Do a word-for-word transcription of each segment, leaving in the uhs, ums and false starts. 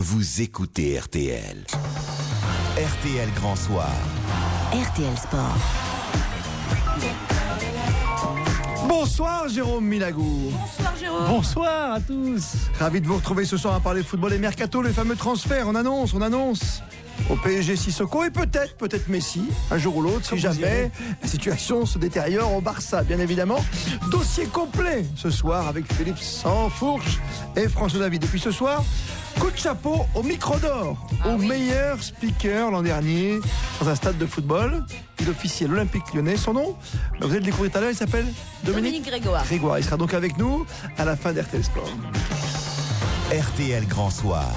vous écoutez R T L. R T L Grand Soir. R T L Sport. Bonsoir Jérôme Milagou. Bonsoir Jérôme. Bonsoir à tous. Ravi de vous retrouver ce soir à parler football et mercato, les fameux transferts. On annonce, on annonce. Au P S G, Sissoko et peut-être, peut-être Messi, un jour ou l'autre, si jamais la situation se détériore au Barça, bien évidemment. Dossier complet ce soir avec Philippe Sansfourche et François David. Et puis ce soir, coup de chapeau au micro d'or, ah au oui. meilleur speaker l'an dernier dans un stade de football. Il officiait l'Olympique Lyonnais. Son nom, vous allez le découvrir tout à l'heure, il s'appelle Dominique, Dominique Grégoire. Grégoire. Il sera donc avec nous à la fin d'R T L Sport. R T L Grand Soir.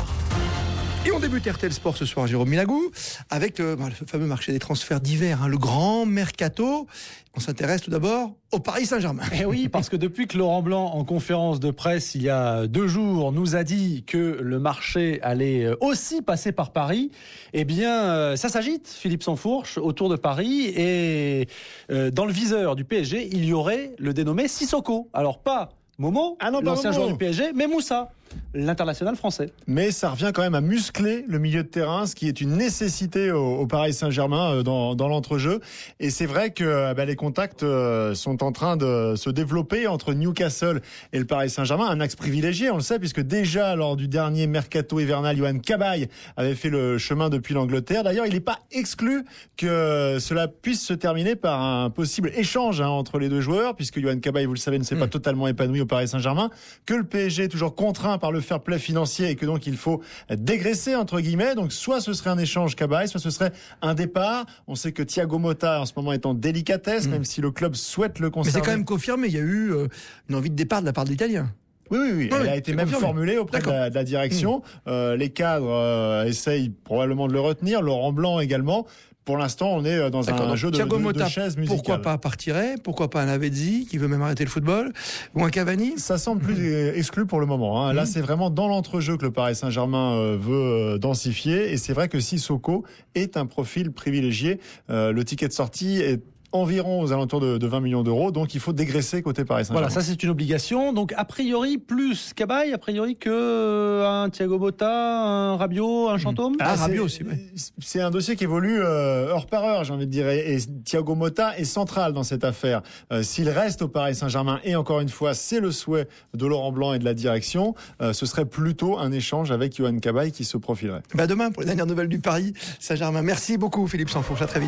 Et on débute R T L Sport ce soir, Jérôme Milagou, avec le, bah, le fameux marché des transferts d'hiver, hein, le grand mercato. On s'intéresse tout d'abord au Paris Saint-Germain. Eh oui, parce que depuis que Laurent Blanc, en conférence de presse il y a deux jours, nous a dit que le marché allait aussi passer par Paris, eh bien, ça s'agite, Philippe Sansfourche, autour de Paris. Et euh, dans le viseur du P S G, il y aurait le dénommé Sissoko. Alors pas Momo, ah non, l'ancien Momo. joueur du P S G, mais Moussa, l'international français. Mais ça revient quand même à muscler le milieu de terrain, ce qui est une nécessité au, au Paris Saint-Germain euh, dans, dans l'entrejeu. Et c'est vrai que bah, les contacts euh, sont en train de se développer entre Newcastle et le Paris Saint-Germain. Un axe privilégié, on le sait, puisque déjà lors du dernier mercato hivernal, Yohan Cabaye avait fait le chemin depuis l'Angleterre. D'ailleurs, il n'est pas exclu que cela puisse se terminer par un possible échange hein, entre les deux joueurs, puisque Yohan Cabaye, vous le savez, ne s'est mmh. pas totalement épanoui au Paris Saint-Germain, que le P S G est toujours contraint par le fair play financier et que donc il faut dégraisser entre guillemets. Donc soit ce serait un échange Cabaye, soit ce serait un départ. On sait que Thiago Motta en ce moment est en délicatesse, mmh. même si le club souhaite le conserver. Mais c'est quand même confirmé, il y a eu euh, une envie de départ de la part de l'Italien. Oui, oui, oui. oui elle a été même confirmé. formulée auprès de la, de la direction. Mmh. Euh, les cadres euh, essayent probablement de le retenir. Laurent Blanc également. Pour l'instant, on est dans D'accord, un jeu de, Thiago de, Motta, de chaises musicales. Pourquoi pas partirait? Pourquoi pas un Lavezzi qui veut même arrêter le football? Ou un Cavani? Ça semble plus mmh. exclu pour le moment. Hein. Mmh. Là, c'est vraiment dans l'entrejeu que le Paris Saint-Germain veut densifier. Et c'est vrai que Sissoko est un profil privilégié. Euh, le ticket de sortie est environ aux alentours de, de vingt millions d'euros, donc il faut dégraisser côté Paris Saint-Germain. Voilà, ça c'est une obligation. Donc a priori plus Cabaye, a priori que un Thiago Motta, un Rabiot, un Chantôme. Ah, ah Rabiot aussi. Ouais. C'est un dossier qui évolue euh, heure par heure, j'ai envie de dire. Et, et Thiago Motta est central dans cette affaire. Euh, s'il reste au Paris Saint-Germain, et encore une fois, c'est le souhait de Laurent Blanc et de la direction, euh, ce serait plutôt un échange avec Yohan Cabaye qui se profilerait. Bah demain pour les dernières nouvelles du Paris Saint-Germain. Merci beaucoup Philippe Sansfourche, à très vite.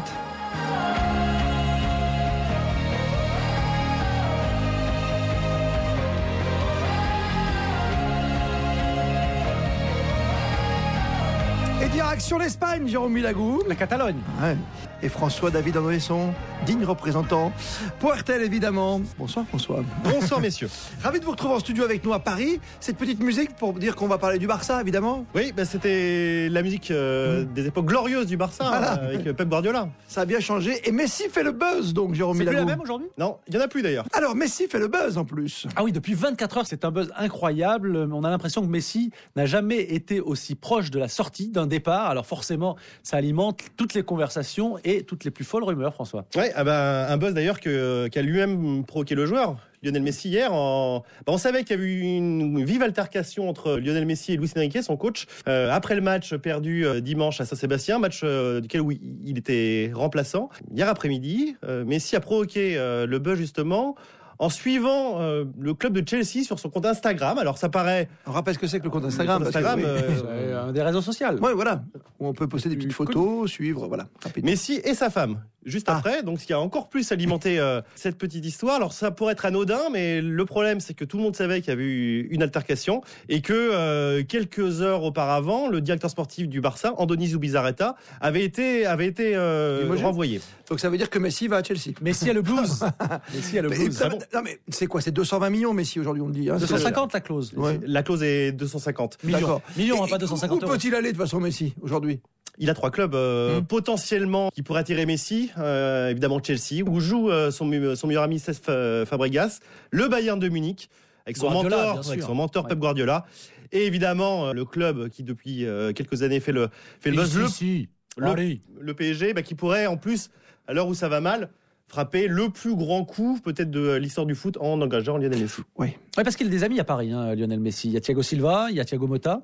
Direction l'Espagne, Jérôme Milagou. La Catalogne. Ouais. Et François David André, son digne représentant pour R T L évidemment. Bonsoir François. Bonsoir messieurs. Ravi de vous retrouver en studio avec nous à Paris. Cette petite musique pour dire qu'on va parler du Barça évidemment. Oui, bah c'était la musique euh, mmh. des époques glorieuses du Barça voilà. euh, avec Pep Guardiola. Ça a bien changé et Messi fait le buzz donc Jérôme Milagou. C'est plus la même aujourd'hui ? Non, il y en a plus d'ailleurs. Alors Messi fait le buzz en plus. Ah oui, depuis vingt-quatre heures, c'est un buzz incroyable. On a l'impression que Messi n'a jamais été aussi proche de la sortie d'un départ. Alors forcément, ça alimente toutes les conversations et toutes les plus folles rumeurs, François. Ouais, ah bah, un buzz d'ailleurs que, qu'a lui-même provoqué le joueur, Lionel Messi hier. En... Bah, on savait qu'il y avait eu une vive altercation entre Lionel Messi et Luis Enrique, son coach, euh, après le match perdu euh, dimanche à Saint-Sébastien, match euh, duquel où il était remplaçant. Hier après-midi, euh, Messi a provoqué euh, le buzz justement en suivant euh, le club de Chelsea sur son compte Instagram. Alors ça paraît... On rappelle ce que c'est que le compte Instagram. Le compte Instagram, parce que, oui. euh, c'est un des réseaux sociaux. Ouais, voilà. Où on peut poster des petites photos, suivre, voilà. Rapidement. Messi et sa femme, juste ah. après. Donc ce qui a encore plus alimenté euh, cette petite histoire. Alors ça pourrait être anodin, mais le problème c'est que tout le monde savait qu'il y avait eu une altercation et que euh, quelques heures auparavant, le directeur sportif du Barça, Andoni Zubizarreta, avait été, avait été euh, renvoyé. Donc ça veut dire que Messi va à Chelsea. Messi a le blues. Messi a le blues. Ah bon. Non mais c'est quoi? C'est deux cent vingt millions Messi aujourd'hui on le dit. Hein, deux cent cinquante la clause. Ouais. La clause est deux cent cinquante millions. D'accord. Millions, hein, pas deux cent cinquante euros. Où peut-il aller de toute façon Messi aujourd'hui? Il a trois clubs euh, mmh. potentiellement qui pourraient attirer Messi. Euh, évidemment Chelsea, où joue euh, son, son meilleur ami Cesc Fabregas, le Bayern de Munich, avec son Guardiola, mentor, avec son mentor ouais. Pep Guardiola, et évidemment euh, le club qui depuis euh, quelques années fait le fait le buzz, le, si. le, le P S G, bah, qui pourrait en plus, à l'heure où ça va mal, frapper le plus grand coup peut-être de l'histoire du foot en engageant Lionel Messi. Oui, ouais, parce qu'il a des amis à Paris, hein, Lionel Messi. Il y a Thiago Silva, il y a Thiago Motta. Mm-hmm.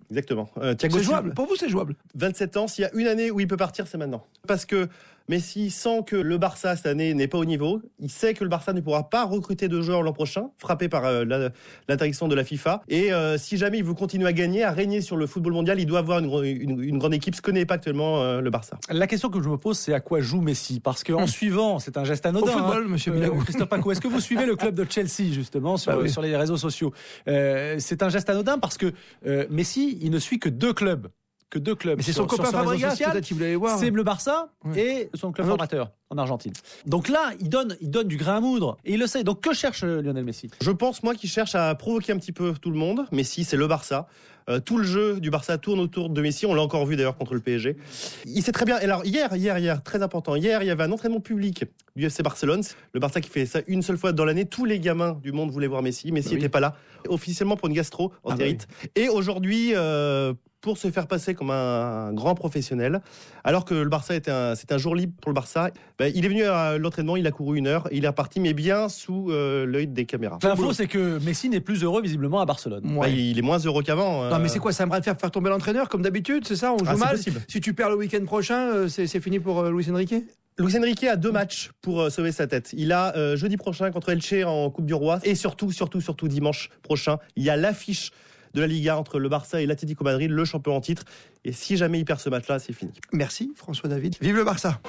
Exactement. Euh, Thiago C'est Silva, jouable. Pour vous, c'est jouable. vingt-sept ans, s'il y a une année où il peut partir, c'est maintenant. Parce que Messi sent que le Barça, cette année, n'est pas au niveau. Il sait que le Barça ne pourra pas recruter de joueurs l'an prochain, frappé par euh, la, l'interdiction de la FIFA. Et euh, si jamais il veut continuer à gagner, à régner sur le football mondial, il doit avoir une, une, une grande équipe, ce que n'est pas actuellement euh, le Barça. La question que je me pose, c'est à quoi joue Messi? Parce qu'en mmh. suivant, c'est un geste anodin. Au football, hein, monsieur euh, Milagou. Christophe Paco, est-ce que vous suivez le club de Chelsea, justement, sur, bah oui. sur les réseaux sociaux? euh, C'est un geste anodin parce que euh, Messi, il ne suit que deux clubs. Que deux clubs. Mais c'est sur, son copain sur Fabregas, social, peut-être qu'il voulait aller voir. C'est le Barça ouais. et son club Un formateur en Argentine. Donc là, il donne, il donne du grain à moudre et il le sait. Donc que cherche Lionel Messi? Je pense, moi, qu'il cherche à provoquer un petit peu tout le monde. Messi, c'est le Barça. Euh, tout le jeu du Barça tourne autour de Messi. On l'a encore vu d'ailleurs contre le P S G. Il sait très bien. Et alors hier, hier, hier, très important. Hier, il y avait un entraînement public du F C Barcelone. Le Barça qui fait ça une seule fois dans l'année. Tous les gamins du monde voulaient voir Messi. Messi n'était bah oui. pas là. Officiellement pour une gastro-entérite. Ah bah oui. Et aujourd'hui, euh, pour se faire passer comme un, un grand professionnel, alors que le Barça était un, c'est un jour libre pour le Barça, ben, il est venu à l'entraînement, il a couru une heure, et il est reparti, mais bien sous euh, l'œil des caméras. L'info, c'est que Messi n'est plus heureux visiblement à Barcelone. Ouais. Ben, il est moins heureux qu'avant. Non, euh... mais c'est quoi, ça aimerait faire faire tomber l'entraîneur comme d'habitude, c'est ça? On joue ah, mal. Possible. Si tu perds le week-end prochain, c'est, c'est fini pour euh, Luis Enrique? Luis Enrique a deux matchs pour euh, sauver sa tête. Il a euh, jeudi prochain contre Elche en Coupe du Roi, et surtout, surtout, surtout dimanche prochain, il y a l'affiche de la Liga entre le Barça et l'Atlético Madrid, le champion en titre. Et si jamais il perd ce match-là, c'est fini. Merci François David. Vive le Barça.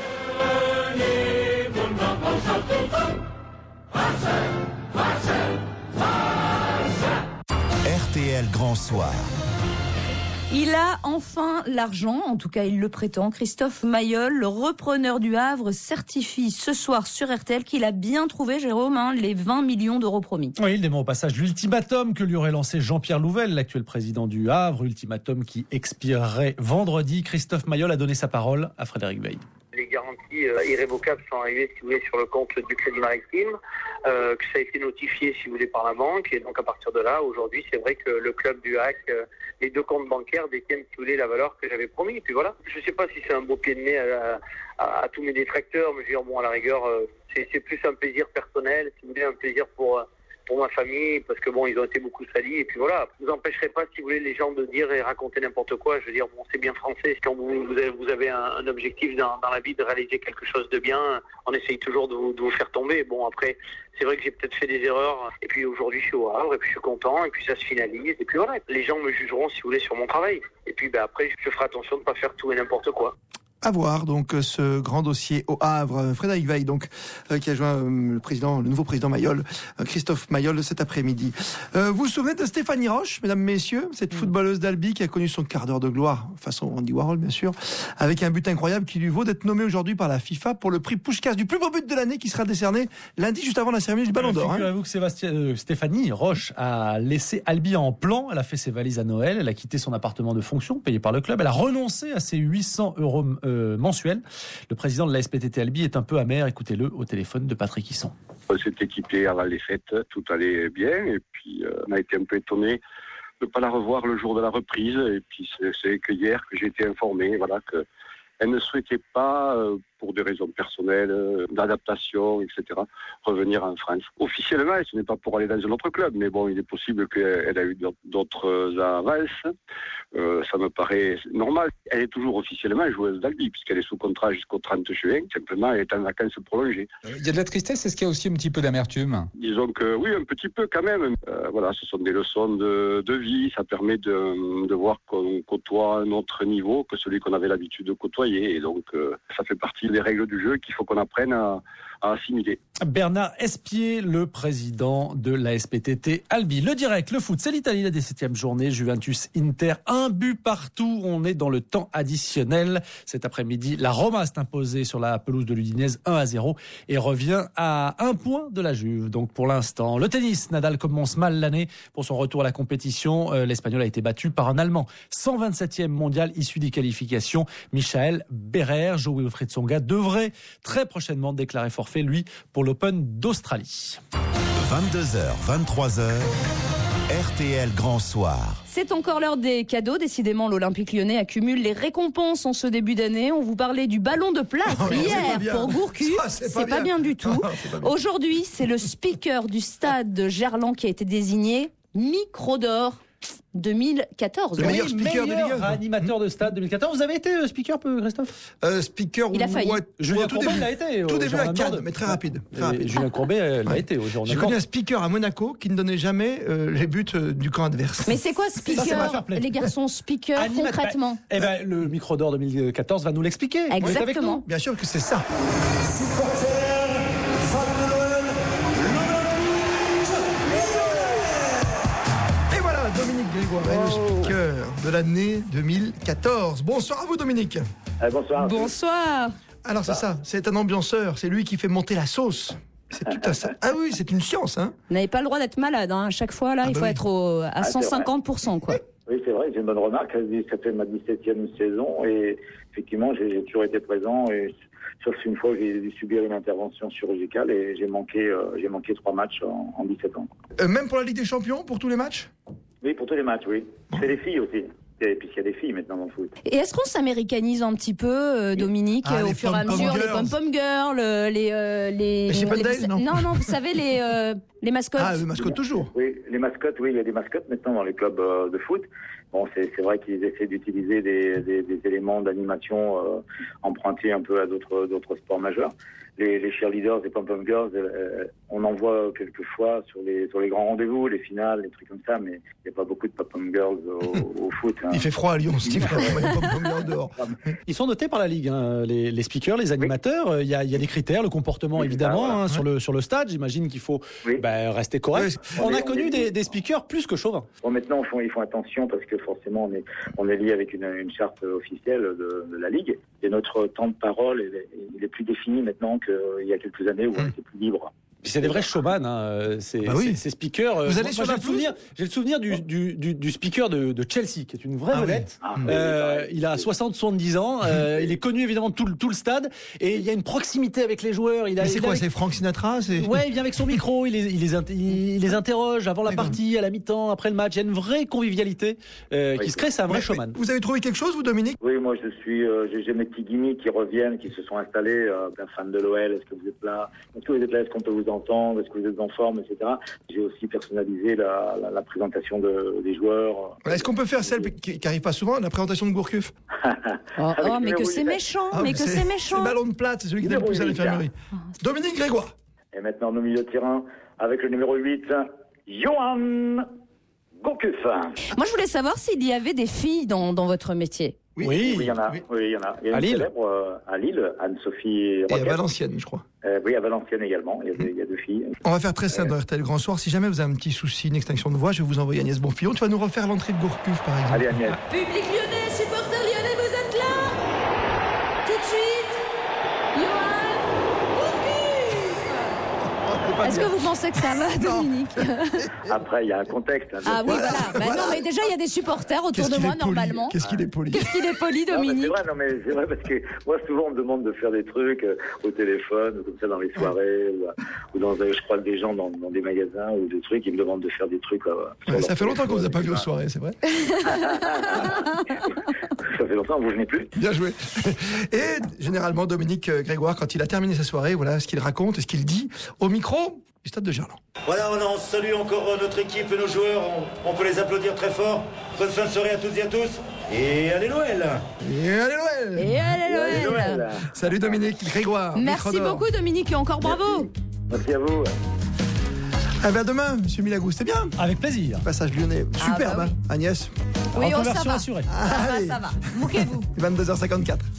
R T L Grand Soir. Il a enfin l'argent, en tout cas il le prétend. Christophe Mayol, le repreneur du Havre, certifie ce soir sur R T L qu'il a bien trouvé, Jérôme, hein, les vingt millions d'euros promis. Oui, il dément au passage l'ultimatum que lui aurait lancé Jean-Pierre Louvel, l'actuel président du Havre, ultimatum qui expirerait vendredi. Christophe Mayol a donné sa parole à Frédéric Veil. Les garanties euh, irrévocables sont arrivées, si vous voulez, sur le compte du Crédit Maritime, euh, que ça a été notifié, si vous voulez, par la banque. Et donc, à partir de là, aujourd'hui, c'est vrai que le club du H A C, euh, les deux comptes bancaires détiennent, si vous voulez, la valeur que j'avais promis. Et puis voilà. Je ne sais pas si c'est un beau pied de nez à, à, à tous mes détracteurs, mais je veux dire, bon, à la rigueur, euh, c'est, c'est plus un plaisir personnel, si vous voulez, un plaisir pour... Euh, pour ma famille, parce que bon, ils ont été beaucoup salis, et puis voilà. Vous empêcherez pas, si vous voulez, les gens de dire et raconter n'importe quoi. Je veux dire, bon, c'est bien français. Quand vous, vous avez, vous avez un, un objectif dans, dans la vie de réaliser quelque chose de bien, on essaye toujours de vous, de vous faire tomber. Bon, après, c'est vrai que j'ai peut-être fait des erreurs, et puis aujourd'hui, je suis au Havre, et puis je suis content, et puis ça se finalise, et puis voilà. Les gens me jugeront, si vous voulez, sur mon travail. Et puis, ben, après, je ferai attention de ne pas faire tout et n'importe quoi. À voir donc ce grand dossier au Havre. Frédéric Veil donc euh, qui a joint euh, le président, le nouveau président Mayol, euh, Christophe Mayol cet après-midi. Euh, vous vous souvenez de Stéphanie Roche, mesdames, messieurs, cette footballeuse d'Albi qui a connu son quart d'heure de gloire, façon Andy Warhol bien sûr, avec un but incroyable qui lui vaut d'être nommé aujourd'hui par la FIFA pour le prix Puskás du plus beau but de l'année qui sera décerné lundi juste avant la cérémonie du Ballon d'Or. Figurez-vous hein. que Sébastien, euh, Stéphanie Roche a laissé Albi en plan. Elle a fait ses valises à Noël. Elle a quitté son appartement de fonction payé par le club. Elle a renoncé à ses huit cents euros euh, mensuels. Le président de la S P T T Albi est un peu amer. Écoutez-le au téléphone de Patrick Hisson. On s'est équipé avant les fêtes, tout allait bien. Et puis, euh, on a été un peu étonnés de ne pas la revoir le jour de la reprise. Et puis, c'est, c'est que hier que j'ai été informé, voilà, qu'elle ne souhaitait pas, euh, pour des raisons personnelles, euh, d'adaptation, et cetera, revenir en France. Officiellement, ce n'est pas pour aller dans un autre club, mais bon, il est possible qu'elle a eu d'autres avances. Euh, ça me paraît normal. Elle est toujours officiellement joueuse d'Albi, puisqu'elle est sous contrat jusqu'au trente juin. Simplement, elle est en vacances prolongées. Il y a de la tristesse, est-ce qu'il y a aussi un petit peu d'amertume? Disons que oui, un petit peu quand même. Euh, voilà, ce sont des leçons de, de vie. Ça permet de, de voir qu'on côtoie un autre niveau que celui qu'on avait l'habitude de côtoyer. Et donc, euh, ça fait partie des règles du jeu qu'il faut qu'on apprenne à, à assimiler. Bernard Espier, le président de la S P T T Albi. Le direct, le foot, c'est l'Italie, la dix-septième journée. Juventus Inter, un but partout. On est dans le temps additionnel. Cet après-midi, la Roma s'est imposée sur la pelouse de l'Udinese un à zéro et revient à un point de la Juve. Donc pour l'instant, le tennis, Nadal commence mal l'année pour son retour à la compétition. Euh, L'Espagnol a été battu par un Allemand. cent vingt-septième mondial issu des qualifications. Michael Berrer, Jo Wilfried Tsonga devrait très prochainement déclarer forfait, lui, pour l'Open d'Australie. vingt-deux heures, vingt-trois heures, R T L Grand Soir. C'est encore l'heure des cadeaux. Décidément, l'Olympique Lyonnais accumule les récompenses en ce début d'année. On vous parlait du ballon de plâtre oh, hier pour Gourcuff. C'est, c'est pas bien, bien du tout. Non, pas Aujourd'hui, c'est le speaker du stade de Gerland qui a été désigné micro d'or. deux mille quatorze. Le meilleur speaker de Ligue un. Animateur de stade deux mille quatorze. Vous avez été euh, speaker, peu, Christophe Euh, speaker, Il a failli. ouais, Julien ouais, tout Courbet début. l'a été. Tout au début à Journal Cannes, Nord. mais très rapide. Très Et rapide. Julien Courbet euh, l'a Ouais. été au Journal J'ai Nord. connu un speaker à Monaco qui ne donnait jamais euh, les buts euh, du camp adverse. Mais c'est quoi Ça, c'est pas speaker, fair play. les garçons, speaker Animat- concrètement? Eh ben, le micro d'or deux mille quatorze va nous l'expliquer. Vous êtes avec Exactement. nous Bien sûr que c'est ça. Et voilà, Dominique Grégoire, est le speaker de l'année deux mille quatorze. Bonsoir à vous, Dominique. Ah, bonsoir. Bonsoir. Alors c'est ça, c'est un ambianceur, c'est lui qui fait monter la sauce. C'est tout à ça. Ah oui, c'est une science, hein. Vous n'avez pas le droit d'être malade, hein. À chaque fois, là, Ah il bah faut oui. être au- à c'est cent cinquante pour cent, quoi. Oui, c'est vrai, c'est une bonne remarque. Ça fait ma dix-septième saison et effectivement, j'ai j'ai toujours été présent. Et, sauf une fois, j'ai dû subir une intervention chirurgicale et j'ai manqué, euh, j'ai manqué trois matchs en, en dix-sept ans. Euh, même pour la Ligue des Champions, pour tous les matchs. Oui, pour tous les matchs, oui. C'est les filles aussi. Et puis il y a des filles maintenant dans le foot. Et est-ce qu'on s'américanise un petit peu, euh, Dominique, Ah, euh, les au fur et à pom-pom mesure, les girls. pom-pom girls, euh, les, euh, les, Les Chip and Dale, non non, non, vous savez les, euh, les mascottes. Ah, le mascotte toujours. Oui, les mascottes, oui, il y a des mascottes maintenant dans les clubs euh, de foot. Bon, c'est c'est vrai qu'ils essaient d'utiliser des, des, des éléments d'animation euh, empruntés un peu à d'autres d'autres sports majeurs. Les, les cheerleaders, les pom-pom girls, euh, on en voit quelquefois sur les sur les grands rendez-vous, les finales, les trucs comme ça, mais il n'y a pas beaucoup de pom-pom girls au, au foot. Hein. Il fait froid à Lyon, Steve, quand on met les pom-pom girls dehors. Ils sont notés par la Ligue, hein, les, les speakers, les animateurs. Il y, a, il y a des critères, le comportement Oui, évidemment, ça, voilà. hein, sur, le, sur le stade. J'imagine qu'il faut Oui. bah, rester correct. Oui, on on a est- connu on est- des, des speakers plus que chauvins. Bon, maintenant, ils font, ils font attention parce que forcément, on est, on est lié avec une, une charte officielle de, de la Ligue. Et notre temps de parole, il est, il est plus défini maintenant qu'il y a quelques années où on était plus libre. Puis c'est des vrais showman, hein, ces, Bah oui. ces, ces speakers. Vous Euh, allez moi, sur j'ai la le souvenir, j'ai le souvenir du, du, du, du speaker de, de Chelsea, qui est une vraie Ah oui. vedette. Ah, oui, Euh, pareil. il a soixante soixante-dix ans, euh, il est connu évidemment de tout, le- tout le stade, et il y a une proximité avec les joueurs. Il a, Mais c'est il quoi, a- c'est Frank Sinatra c'est... Ouais, il vient avec son micro, il les, il les, int- il les interroge avant la D'accord. partie, à la mi-temps, après le match. Il y a une vraie convivialité euh, Oui. qui se crée, c'est un vrai Mais- showman. mais Vous avez trouvé quelque chose, vous, Dominique? Oui, moi je suis, euh, j'ai j'ai mes petits gimmicks qui reviennent, qui se sont installés. Euh, un fan de l'O L, est-ce que vous êtes là? Est-ce que vous êtes là? Est-ce qu'on peut vous entendre? Est-ce que vous êtes en forme, et cetera. J'ai aussi personnalisé la, la, la présentation de, des joueurs. Est-ce qu'on peut faire celle qui, qui arrive pas souvent, la présentation de Gourcuff? Oh, Avec oh, mais numéro que c'est huit. méchant, Ah, mais que c'est méchant. C'est le ballon de plate, c'est celui qui donne le plus à Numéro huit, l'infirmerie. Dominique Grégoire. Et maintenant, nos milieux de terrain, avec le numéro huit, Johan Gourcuff. Moi, je voulais savoir s'il y avait des filles dans, dans votre métier. Oui. Oui, il y en a. Oui. Oui, il y en a. Il y a À une Lille. célèbre euh, à Lille, Anne-Sophie Et à Roquette. Valenciennes, je crois. Euh, oui, à Valenciennes également. Il y a, deux- il y a deux filles. On va faire très simple dans R T L Grand Soir. Si jamais vous avez un petit souci, une extinction de voix, je vais vous envoyer Agnès Bonfillon. Tu vas nous refaire l'entrée de Gourcuff, par exemple. Allez, Agnès. Public lyonnais, supporters lyonnais, vous êtes là? Tout de suite, Johan Gourcuff. Est-ce que vous pensez que ça va, Dominique? Après, il y a un contexte. hein, Ah oui, bien sûr. voilà. Bah Voilà. non, mais déjà, il y a des supporters autour Qu'est-ce de qu'il moi, est poli. normalement. Qu'est-ce qu'il est poli. Qu'est-ce qu'il est poli, Non, mais c'est Dominique? vrai, non, mais c'est vrai parce que moi, souvent, on me demande de faire des trucs euh, au téléphone, ou comme ça, dans les soirées, ou, euh, ou dans, euh, je crois, des gens dans, dans des magasins ou des trucs, ils me demandent de faire des trucs. euh, sur Ouais, leur ça fait longtemps qu'on vous a pas vu aux téléphone. soirées, c'est vrai. Ça fait longtemps, vous venez plus. Bien joué. Et généralement, Dominique euh, Grégoire, quand il a terminé sa soirée, voilà ce qu'il raconte et ce qu'il dit au micro du stade de Gerland. Voilà, on, on salue encore euh, notre équipe et nos joueurs. On, on peut les applaudir très fort. Bonne fin de soirée à toutes et à tous. Et allez Noël! Et allez Noël. Et allez, Noël. Salut Dominique Grégoire. Merci micro d'or. beaucoup, Dominique, et encore bravo. Merci à vous. Ah ben à demain, Monsieur Milagou, c'était bien. Avec plaisir. Passage lyonnais, superbe, bah oui. hein, Agnès. Oui, oh, ça Reconversion va. assurée. Ça va, Allez. ça va. Bouquez-vous. vingt-deux heures cinquante-quatre.